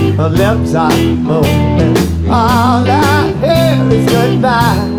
her lips are moving. All I hear is goodbye.